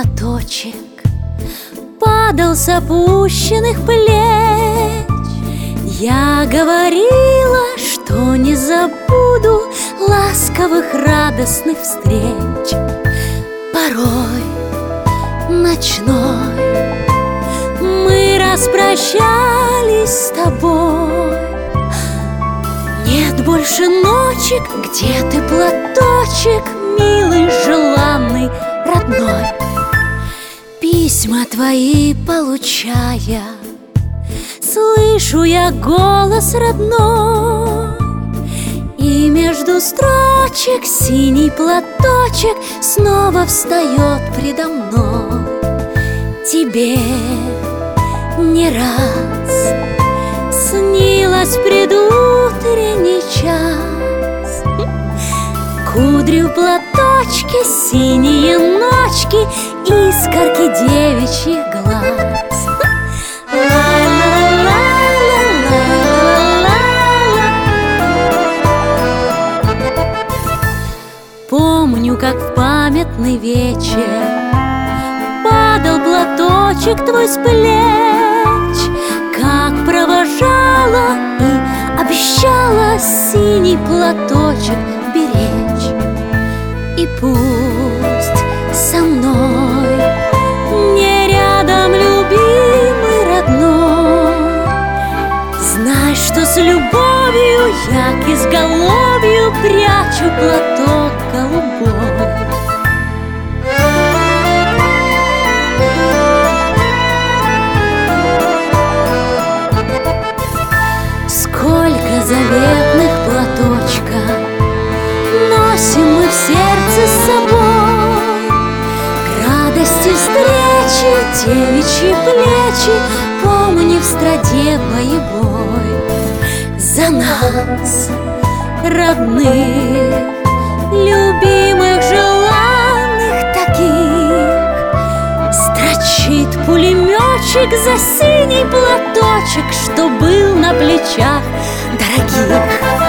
платочек падал с опущенных плеч. Я говорила, что не забуду ласковых радостных встреч. Порой ночной мы распрощались с тобой. Нет больше ночек, где ты, платочек, милый, желанный, родной. Письма твои получая, слышу я голос родной, и между строчек синий платочек снова встает предо мной. Тебе не раз снилось предутренний час, кудри в платочке, синие ночки, искорки девичьих глаз. Помню, как в памятный вечер падал платочек твой с плеч, как провожала и обещала синий платочек беречь. И пусть со мной не рядом любимый родной, знай, что с любовью я к изголовью прячу платок голубой. Сколько заветных платочков носим мы в сердце с собой, к радости встречи девичьи плечи, помни в страде боевой. За нас, родных, любимых, желанных таких, строчит пулеметчик за синий платочек, что был на плечах дорогих.